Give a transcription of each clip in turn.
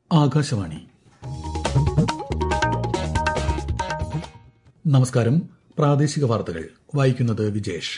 ആകാശവാണി. നമസ്കാരം. പ്രാദേശിക വാർത്തകൾ വായിക്കുന്നത് വിജേഷ്.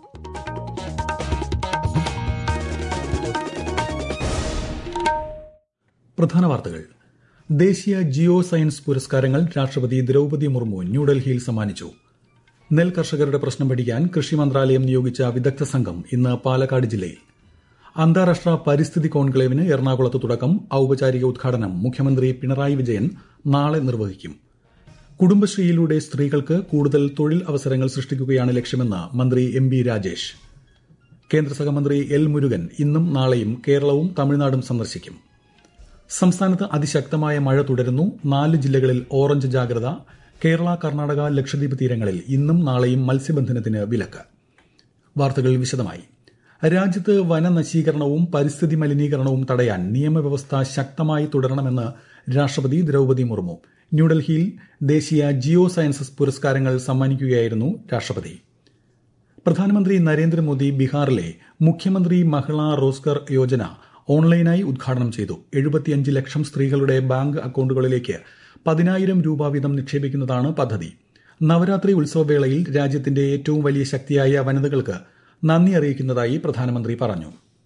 പ്രധാന വാർത്തകൾ. ദേശീയ ജിയോ സയൻസ് പുരസ്കാരങ്ങൾ രാഷ്ട്രപതി ദ്രൌപദി മുർമു ന്യൂഡൽഹിയിൽ സമ്മാനിച്ചു. നെൽ കർഷകരുടെ പ്രശ്നം പഠിക്കാൻ കൃഷി മന്ത്രാലയം നിയോഗിച്ച വിദഗ്ധ സംഘം ഇന്ന് പാലക്കാട് ജില്ലയിൽ. അന്താരാഷ്ട്ര പരിസ്ഥിതി കോൺക്ലേവിന് എറണാകുളത്ത് തുടക്കം. ഔപചാരിക ഉദ്ഘാടനം മുഖ്യമന്ത്രി പിണറായി വിജയൻ നാളെ നിർവഹിക്കും. കുടുംബശ്രീയിലൂടെ സ്ത്രീകൾക്ക് കൂടുതൽ തൊഴിൽ അവസരങ്ങൾ സൃഷ്ടിക്കുകയാണ് ലക്ഷ്യമെന്ന് മന്ത്രി എം.ബി. രാജേഷ്. കേന്ദ്ര സഹമന്ത്രി എൽ. മുരുകൻ ഇന്നും നാളെയും കേരളവും തമിഴ്നാടും സന്ദർശിക്കും. സംസ്ഥാനത്ത് അതിശക്തമായ മഴ തുടരുന്നു. 4 ജില്ലകളിൽ ഓറഞ്ച് ജാഗ്രത. കേരള, കർണാടക, ലക്ഷദ്വീപ് തീരങ്ങളിൽ ഇന്നും നാളെയും മത്സ്യബന്ധനത്തിന് വിലക്ക്. വാർത്തകൾ വിശദമായി. രാജ്യത്ത് വനനശീകരണവും പരിസ്ഥിതി മലിനീകരണവും തടയാൻ നിയമവ്യവസ്ഥ ശക്തമായി തുടരണമെന്ന് രാഷ്ട്രപതി ദ്രൌപദി മുർമു. ന്യൂഡൽഹിയിൽ ദേശീയ ജിയോ സയൻസസ് പുരസ്കാരങ്ങൾ സമ്മാനിക്കുകയായിരുന്നു രാഷ്ട്രപതി. പ്രധാനമന്ത്രി നരേന്ദ്രമോദി ബീഹാറിലെ മുഖ്യമന്ത്രി മഹിളാ റോസ്ഗർ യോജന ഓൺലൈനായി ഉദ്ഘാടനം ചെയ്തു. 75 ലക്ഷം സ്ത്രീകളുടെ ബാങ്ക് അക്കൌണ്ടുകളിലേക്ക് 10,000 രൂപ വീതം നിക്ഷേപിക്കുന്നതാണ് പദ്ധതി. നവരാത്രി ഉത്സവവേളയിൽ രാജ്യത്തിന്റെ ഏറ്റവും വലിയ ശക്തിയായ വനിതകൾക്ക് നന്ദി അറിയിക്കുന്നതായി പ്രധാനമന്ത്രി പറഞ്ഞു.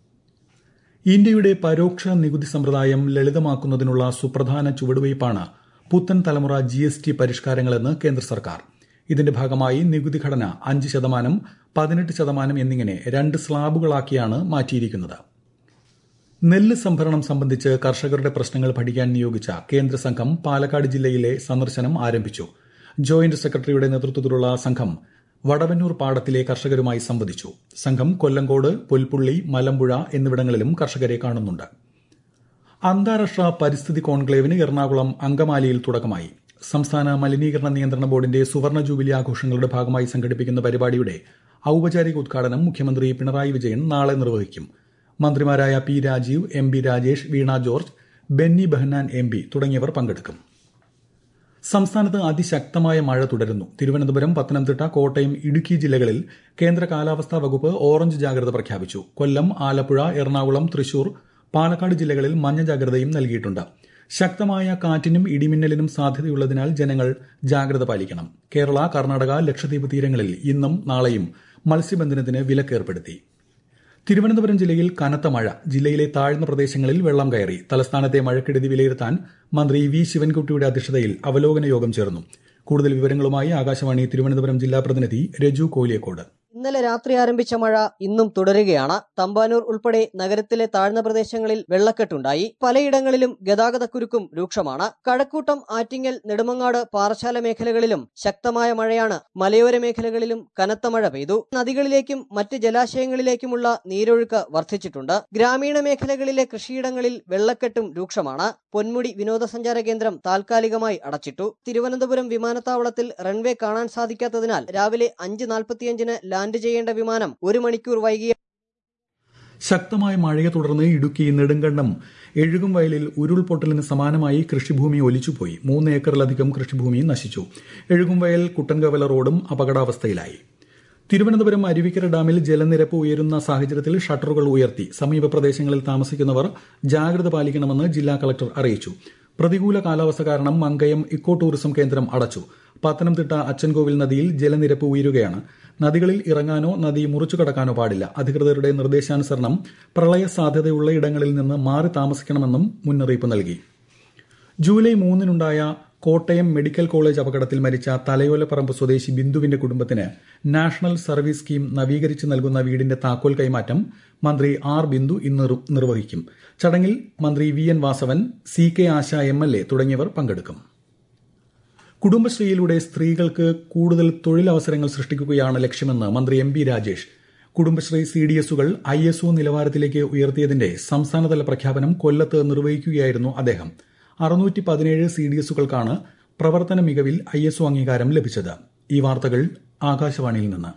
ഇന്ത്യയുടെ പരോക്ഷ നികുതി സമ്പ്രദായം ലളിതമാക്കുന്നതിനുള്ള സുപ്രധാന ചുവടുവയ്പ്പാണ് പുത്തൻ തലമുറ GST പരിഷ്കാരങ്ങളെന്ന് കേന്ദ്ര സർക്കാർ. ഇതിന്റെ ഭാഗമായി നികുതി ഘടന 5%, 18% എന്നിങ്ങനെ 2 സ്ലാബുകളാക്കിയാണ് മാറ്റിയിരിക്കുന്നത്. നെല്ല് സംഭരണം സംബന്ധിച്ച് കർഷകരുടെ പ്രശ്നങ്ങൾ പഠിക്കാൻ നിയോഗിച്ച കേന്ദ്ര സംഘം പാലക്കാട് ജില്ലയിലെ സന്ദർശനം ആരംഭിച്ചു. ജോയിന്റ് സെക്രട്ടറിയുടെ നേതൃത്വത്തിലുള്ള സംഘം വടവന്നൂർ പാടത്തിലെ കർഷകരുമായി സംവദിച്ചു. സംഘം കൊല്ലങ്കോട്, പുൽപ്പുള്ളി, മലമ്പുഴ എന്നിവിടങ്ങളിലും കർഷകരെ കാണുന്നുണ്ട്. അന്താരാഷ്ട്ര പരിസ്ഥിതി കോൺക്ലേവിന് എറണാകുളം അങ്കമാലിയിൽ തുടക്കമായി. സംസ്ഥാന മലിനീകരണ നിയന്ത്രണ ബോർഡിന്റെ സുവർണ ജൂബിലി ആഘോഷങ്ങളുടെ ഭാഗമായി സംഘടിപ്പിക്കുന്ന പരിപാടിയുടെ ഔപചാരിക ഉദ്ഘാടനം മുഖ്യമന്ത്രി പിണറായി വിജയൻ നാളെ നിർവഹിക്കും. മന്ത്രിമാരായ P. Rajeev, M B. Rajesh, Veena George, Benny Behanan MP തുടങ്ങിയവർ പങ്കെടുക്കും. സംസ്ഥാനത്ത് അതിശക്തമായ മഴ തുടരുന്നു. തിരുവനന്തപുരം, പത്തനംതിട്ട, കോട്ടയം, ഇടുക്കി ജില്ലകളിൽ കേന്ദ്ര കാലാവസ്ഥാ വകുപ്പ് ഓറഞ്ച് ജാഗ്രത പ്രഖ്യാപിച്ചു. കൊല്ലം, ആലപ്പുഴ, എറണാകുളം, തൃശൂർ, പാലക്കാട് ജില്ലകളിൽ മഞ്ഞ ജാഗ്രതയും നൽകിയിട്ടുണ്ട്. ശക്തമായ കാറ്റിനും ഇടിമിന്നലിനും സാധ്യതയുള്ളതിനാൽ ജനങ്ങൾ ജാഗ്രത പാലിക്കണം. കേരള, കർണാടക, ലക്ഷദ്വീപ് തീരങ്ങളിൽ ഇന്നും നാളെയും മത്സ്യബന്ധനത്തിന് വിലക്കേർപ്പെടുത്തി. തിരുവനന്തപുരം ജില്ലയിൽ കനത്ത മഴ. ജില്ലയിലെ താഴ്ന്ന പ്രദേശങ്ങളിൽ വെള്ളം കയറി. തലസ്ഥാനത്തെ മഴക്കെടുതി വിലയിരുത്താൻ മന്ത്രി വി. ശിവൻകുട്ടിയുടെ അധ്യക്ഷതയിൽ അവലോകന യോഗം ചേർന്നു. കൂടുതൽ വിവരങ്ങളുമായി ആകാശവാണി തിരുവനന്തപുരം ജില്ലാ പ്രതിനിധി രജു കോലിയക്കോട്. ഇന്നലെ രാത്രി ആരംഭിച്ച മഴ ഇന്നും തുടരുകയാണ്. തമ്പാനൂർ ഉൾപ്പെടെ നഗരത്തിലെ താഴ്ന്ന പ്രദേശങ്ങളിൽ വെള്ളക്കെട്ടുണ്ടായി. പലയിടങ്ങളിലും ഗതാഗതക്കുരുക്കും രൂക്ഷമാണ്. കഴക്കൂട്ടം, ആറ്റിങ്ങൽ, നെടുമങ്ങാട്, പാറശാല മേഖലകളിലും ശക്തമായ മഴയാണ്. മലയോര മേഖലകളിലും കനത്ത മഴ പെയ്തു. നദികളിലേക്കും മറ്റ് ജലാശയങ്ങളിലേക്കുമുള്ള നീരൊഴുക്ക് വർദ്ധിച്ചിട്ടുണ്ട്. ഗ്രാമീണ മേഖലകളിലെ കൃഷിയിടങ്ങളിൽ വെള്ളക്കെട്ടും രൂക്ഷമാണ്. പൊന്മുടി വിനോദസഞ്ചാര കേന്ദ്രം താൽക്കാലികമായി അടച്ചിട്ടു. തിരുവനന്തപുരം വിമാനത്താവളത്തിൽ റൺവേ കാണാൻ സാധിക്കാത്തതിനാൽ രാവിലെ 5:45 ലാൻഡ് ചെയ്യേണ്ട വിമാനം 1 മണിക്കൂർ വൈകിയ. ശക്തമായ മഴയെ തുടർന്ന് ഇടുക്കി നെടുങ്കണ്ടം എഴുകും വയലിൽ ഉരുൾപൊട്ടലിന് സമാനമായി കൃഷിഭൂമി ഒലിച്ചുപോയി. 3 ഏക്കറിലധികം കൃഷിഭൂമി നശിച്ചു. എഴുകും വയൽ കുട്ടൻകവല റോഡും അപകടാവസ്ഥയിലായി. തിരുവനന്തപുരം അരുവിക്കര ഡാമിൽ ജലനിരപ്പ് ഉയരുന്ന സാഹചര്യത്തിൽ ഷട്ടറുകൾ ഉയർത്തി. സമീപ പ്രദേശങ്ങളിൽ താമസിക്കുന്നവർ ജാഗ്രത പാലിക്കണമെന്ന് ജില്ലാ കളക്ടർ അറിയിച്ചു. പ്രതികൂല കാലാവസ്ഥ കാരണം മങ്കയം ഇക്കോ ടൂറിസം കേന്ദ്രം അടച്ചു. പത്തനംതിട്ട അച്ചൻകോവിൽ നദിയിൽ ജലനിരപ്പ് ഉയരുകയാണ്. നദികളിൽ ഇറങ്ങാനോ നദി മുറിച്ചു കടക്കാനോ പാടില്ല. അധികൃതരുടെ നിർദ്ദേശാനുസരണം പ്രളയ സാധ്യതയുള്ള ഇടങ്ങളിൽ നിന്ന് മാറി താമസിക്കണമെന്നും മുന്നറിയിപ്പ് നൽകി. ജൂലൈ 3-നുണ്ടായ കോട്ടയം മെഡിക്കൽ കോളേജ് അപകടത്തിൽ മരിച്ച തലയോലപ്പറമ്പ് സ്വദേശി ബിന്ദുവിന്റെ കുടുംബത്തിന് നാഷണൽ സർവീസ് സ്കീം നവീകരിച്ച് നൽകുന്ന വീടിന്റെ താക്കോൽ കൈമാറ്റം മന്ത്രി ആർ. ബിന്ദു ഇന്ന് നിർവഹിക്കും. ചടങ്ങിൽ മന്ത്രി VN വാസവൻ, CK ആശ MLA തുടങ്ങിയവർ പങ്കെടുക്കും. കുടുംബശ്രീയിലൂടെ സ്ത്രീകൾക്ക് കൂടുതൽ തൊഴിലവസരങ്ങൾ സൃഷ്ടിക്കുകയാണ് ലക്ഷ്യമെന്ന് മന്ത്രി M.B. രാജേഷ്. കുടുംബശ്രീ CDSകൾ ISO നിലവാരത്തിലേക്ക് ഉയർത്തിയതിന്റെ സംസ്ഥാനതല പ്രഖ്യാപനം കൊല്ലത്ത് നിർവഹിക്കുകയായിരുന്നു അദ്ദേഹം. 617 CDSകൾക്കാണ് പ്രവർത്തന മികവിൽ ISO അംഗീകാരം ലഭിച്ചത്. ഈ വാർത്തകൾ ആകാശവാണിയിൽ നിന്ന്.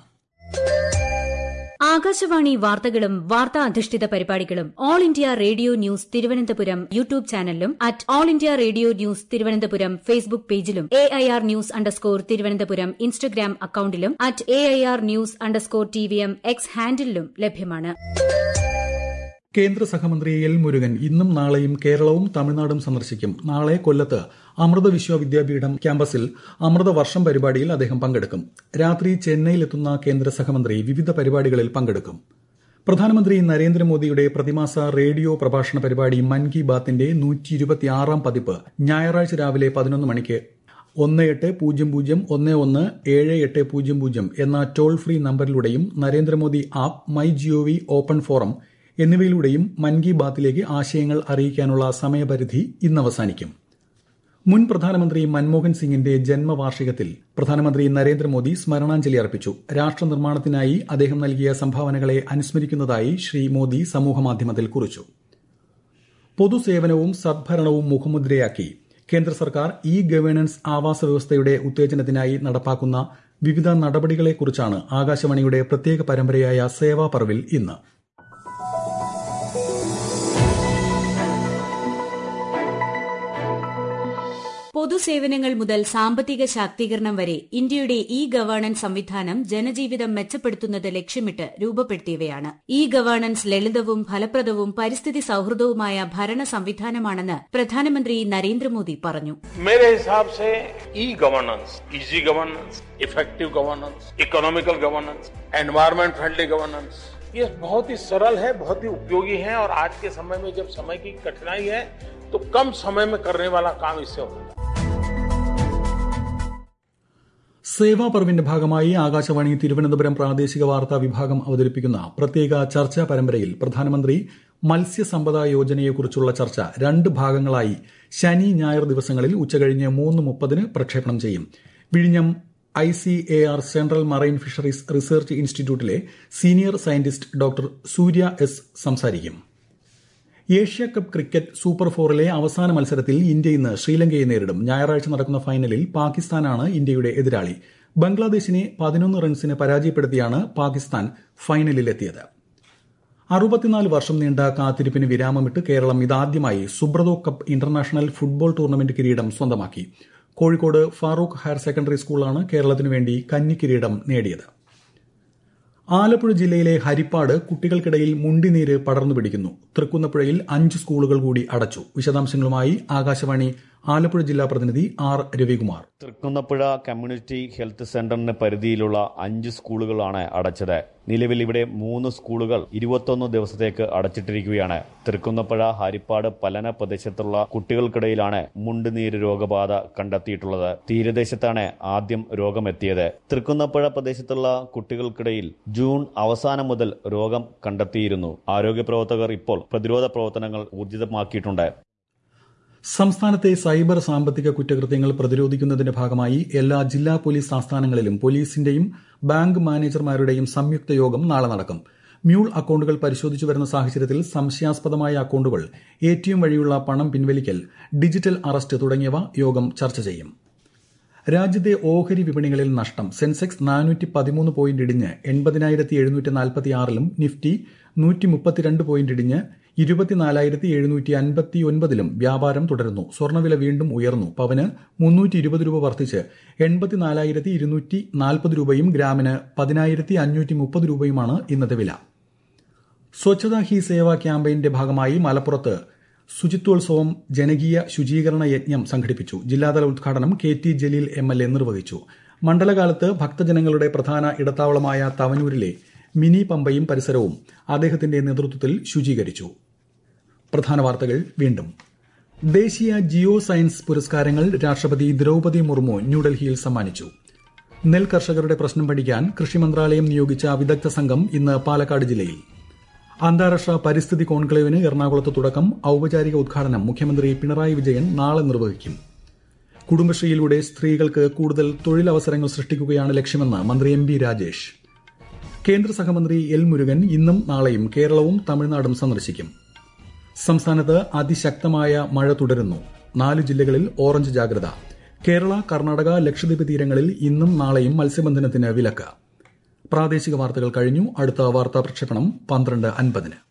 ആകാശവാണി വാർത്തകളും വാർത്താ അധിഷ്ഠിത പരിപാടികളും all India radio news Thiruvananthapuram YouTube ചാനലിലും all India radio news Thiruvananthapuram Facebook പേജിലും AIR News _തിരുവനന്തപുരം ഇൻസ്റ്റഗ്രാം അക്കൌണ്ടിലും AIR News _TVM X ഹാൻഡിലും ലഭ്യമാണ്. കേന്ദ്ര സഹമന്ത്രി എൽ മുരുകൻ ഇന്നും നാളെയും കേരളവും തമിഴ്നാടും സന്ദർശിക്കും. നാളെ കൊല്ലത്ത് അമൃത വിശ്വവിദ്യാപീഠം ക്യാമ്പസിൽ അമൃത വർഷം പരിപാടിയിൽ അദ്ദേഹം പങ്കെടുക്കും. രാത്രി ചെന്നൈയിലെത്തുന്ന കേന്ദ്ര സഹമന്ത്രി വിവിധ പരിപാടികളിൽ പങ്കെടുക്കും. പ്രധാനമന്ത്രി നരേന്ദ്രമോദിയുടെ പ്രതിമാസ റേഡിയോ പ്രഭാഷണ പരിപാടി മൻ കി ബാത്തിന്റെ 126ാം പതിപ്പ് ഞായറാഴ്ച രാവിലെ 11 മണിക്ക് 1800117800 എന്ന toll free നമ്പറിലൂടെയും Narendra Modi app, my G O V open forum എന്നിവയിലൂടെയും മൻ കി ബാത്തിലേക്ക് ആശയങ്ങൾ അറിയിക്കാനുള്ള സമയപരിധി ഇന്ന് അവസാനിക്കും. മുൻ പ്രധാനമന്ത്രി മൻമോഹൻ സിംഗിന്റെ ജന്മവാർഷികത്തിൽ പ്രധാനമന്ത്രി നരേന്ദ്രമോദി സ്മരണാഞ്ജലി അർപ്പിച്ചു. രാഷ്ട്ര നിർമ്മാണത്തിനായി അദ്ദേഹം നൽകിയ സംഭാവനകളെ അനുസ്മരിക്കുന്നതായി ശ്രീ മോദി സമൂഹമാധ്യമത്തിൽ കുറിച്ചു. പൊതുസേവനവും സദ്ഭരണവും മുഖമുദ്രയാക്കി കേന്ദ്ര സർക്കാർ ഇ ഗവേണൻസ് ആവാസ വ്യവസ്ഥയുടെ ഉത്തേജനത്തിനായി നടപ്പാക്കുന്ന വിവിധ നടപടികളെക്കുറിച്ചാണ് ആകാശവാണിയുടെ പ്രത്യേക പരമ്പരയായ സേവാ പർവിൽ ഇന്ന്. പൊതുസേവനങ്ങൾ മുതൽ സാമ്പത്തിക ശാക്തീകരണം വരെ ഇന്ത്യയുടെ ഇ ഗവേണൻസ് സംവിധാനം ജനജീവിതം മെച്ചപ്പെടുത്തുന്നത് ലക്ഷ്യമിട്ട് രൂപപ്പെടുത്തിയവയാണ്. ഇ ഗവേണൻസ് ലളിതവും ഫലപ്രദവും പരിസ്ഥിതി സൌഹൃദവുമായ ഭരണ സംവിധാനമാണെന്ന് പ്രധാനമന്ത്രി നരേന്ദ്രമോദി പറഞ്ഞു. मेरे हिसाब से e governance, easy governance, effective governance, economical governance, environment friendly governance, ये बहुत ही सरल है, बहुत ही उपयोगी है और आज के समय में जब समय की कठिनाई है तो कम समय में करने वाला काम इससे होगा. സേവാ പർവിന്റെ ഭാഗമായി ആകാശവാണി തിരുവനന്തപുരം പ്രാദേശിക വാർത്താ വിഭാഗം അവതരിപ്പിക്കുന്ന പ്രത്യേക ചർച്ചാ പരമ്പരയിൽ പ്രധാനമന്ത്രി മത്സ്യസമ്പദ യോജനയെക്കുറിച്ചുള്ള ചർച്ച 2 ഭാഗങ്ങളായി ശനി ഞായർ ദിവസങ്ങളിൽ ഉച്ചകഴിഞ്ഞ് 3:30 പ്രക്ഷേപണം ചെയ്യും. വിഴിഞ്ഞം ICAR central marine fisheries research ഇൻസ്റ്റിറ്റ്യൂട്ടിലെ senior scientist doctor Surya S സംസാരിക്കും. ഏഷ്യ കപ്പ് ക്രിക്കറ്റ് സൂപ്പർ 4ലെ അവസാന മത്സരത്തിൽ ഇന്ത്യ ഇന്ന് ശ്രീലങ്കയെ നേരിടും. ഞായറാഴ്ച നടക്കുന്ന ഫൈനലിൽ പാകിസ്ഥാനാണ് ഇന്ത്യയുടെ എതിരാളി. ബംഗ്ലാദേശിനെ 11 റൺസിന് പരാജയപ്പെടുത്തിയാണ് പാകിസ്ഥാൻ ഫൈനലിലെത്തിയത്. 64 വർഷം നീണ്ട കാത്തിരിപ്പിന് വിരാമമിട്ട് കേരളം ഇതാദ്യമായി Subroto cup international football tournament കിരീടം സ്വന്തമാക്കി. കോഴിക്കോട് ഫാറൂഖ് ഹയർ സെക്കൻഡറി സ്കൂളാണ് കേരളത്തിനു വേണ്ടി കന്നിക്കിരീടം നേടിയത്. ആലപ്പുഴ ജില്ലയിലെ ഹരിപ്പാട് കുട്ടികൾക്കിടയിൽ മുണ്ടിനീര് പടർന്നു പിടിക്കുന്നു. തൃക്കുന്നപ്പുഴയിൽ 5 സ്കൂളുകൾ കൂടി അടച്ചു. വിശദാംശങ്ങളുമായി ആകാശവാണി ആലപ്പുഴ ജില്ലാ പ്രതിനിധി R Ravikumar. Thrikkunnapuzha community health സെന്ററിന് പരിധിയിലുള്ള 5 സ്കൂളുകളാണ് അടച്ചത്. നിലവിൽ ഇവിടെ 3 സ്കൂളുകൾ 21 ദിവസത്തേക്ക് അടച്ചിട്ടിരിക്കുകയാണ്. തൃക്കുന്നപ്പുഴ, ഹരിപ്പാട്, പലന പ്രദേശത്തുള്ള കുട്ടികൾക്കിടയിലാണ് മുണ്ടുനീര് രോഗബാധ കണ്ടെത്തിയിട്ടുള്ളത്. തീരദേശത്താണ് ആദ്യം രോഗമെത്തിയത്. തൃക്കുന്നപ്പുഴ പ്രദേശത്തുള്ള കുട്ടികൾക്കിടയിൽ ജൂൺ അവസാനം മുതൽ രോഗം കണ്ടെത്തിയിരുന്നു. ആരോഗ്യ പ്രവർത്തകർ ഇപ്പോൾ പ്രതിരോധ പ്രവർത്തനങ്ങൾ ഊർജിതമാക്കിയിട്ടുണ്ട്. സംസ്ഥാനത്തെ സൈബർ സാമ്പത്തിക കുറ്റകൃത്യങ്ങൾ പ്രതിരോധിക്കുന്നതിന്റെ ഭാഗമായി എല്ലാ ജില്ലാ പോലീസ് ആസ്ഥാനങ്ങളിലും പോലീസിന്റെയും ബാങ്ക് മാനേജർമാരുടെയും സംയുക്ത യോഗം നാളെ നടക്കും. മ്യൂൾ അക്കൌണ്ടുകൾ പരിശോധിച്ചു വരുന്ന സാഹചര്യത്തിൽ സംശയാസ്പദമായ അക്കൌണ്ടുകൾ, ATM വഴിയുള്ള പണം പിൻവലിക്കൽ, ഡിജിറ്റൽ അറസ്റ്റ് തുടങ്ങിയവ യോഗം ചർച്ച ചെയ്യും. രാജ്യത്തെ ഓഹരി വിപണികളിൽ നഷ്ടം. സെൻസെക്സ് 413 പോയിന്റ് ഇടിഞ്ഞ് 80,746ലും നിഫ്റ്റി 132 പോയിന്റ് ഇടിഞ്ഞ് 24,759ലും വ്യാപാരം തുടരുന്നു. സ്വർണ്ണവില വീണ്ടും ഉയർന്നു. പവന് 320 രൂപ വർദ്ധിച്ച് 84,240 രൂപയും ഗ്രാമിന് 10,530 രൂപയുമാണ് ഇന്നത്തെ വില. സ്വച്ഛതാ ഹി സേവ ക്യാമ്പയിന്റെ ഭാഗമായി മലപ്പുറത്ത് ശുചിത്വോത്സവം ജനകീയ ശുചീകരണ യജ്ഞം സംഘടിപ്പിച്ചു. ജില്ലാതല ഉദ്ഘാടനം KT ജലീൽ MLA നിർവഹിച്ചു. മണ്ഡലകാലത്ത് ഭക്തജനങ്ങളുടെ പ്രധാന ഇടത്താവളമായ തവനൂരിലെ മിനി പമ്പയും പരിസരവും അദ്ദേഹത്തിന്റെ നേതൃത്വത്തിൽ ശുചീകരിച്ചു. പ്രധാന വാർത്തകൾ വീണ്ടും. ദേശീയ ജിയോ സയൻസ് പുരസ്കാരങ്ങൾ രാഷ്ട്രപതി ദ്രൌപദി മുർമു ന്യൂഡൽഹിയിൽ സമ്മാനിച്ചു. നെൽ കർഷകരുടെ പ്രശ്നം പഠിക്കാൻ കൃഷി മന്ത്രാലയം നിയോഗിച്ച വിദഗ്ധ സംഘം ഇന്ന് പാലക്കാട് ജില്ലയിൽ. അന്താരാഷ്ട്ര പരിസ്ഥിതി കോൺക്ലേവിന് എറണാകുളത്ത് തുടക്കം. ഔപചാരിക ഉദ്ഘാടനം മുഖ്യമന്ത്രി പിണറായി വിജയൻ നാളെ നിർവഹിക്കും. കുടുംബശ്രീയിലൂടെ സ്ത്രീകൾക്ക് കൂടുതൽ തൊഴിലവസരങ്ങൾ സൃഷ്ടിക്കുകയാണ് ലക്ഷ്യമെന്ന് മന്ത്രി MB രാജേഷ്. കേന്ദ്ര സഹമന്ത്രി എൽ മുരുകൻ ഇന്നും നാളെയും കേരളവും തമിഴ്നാടും സന്ദർശിക്കും. സംസ്ഥാനത്ത് അതിശക്തമായ മഴ തുടരുന്നു. 4 ജില്ലകളിൽ ഓറഞ്ച് ജാഗ്രത. കേരള, കർണാടക, ലക്ഷദ്വീപ് തീരങ്ങളിൽ ഇന്നും നാളെയും മത്സ്യബന്ധനത്തിന് വിലക്ക്. പ്രാദേശിക വാർത്തകൾ കഴിഞ്ഞു. അടുത്ത വാർത്താ പ്രക്ഷേപണം 12:50.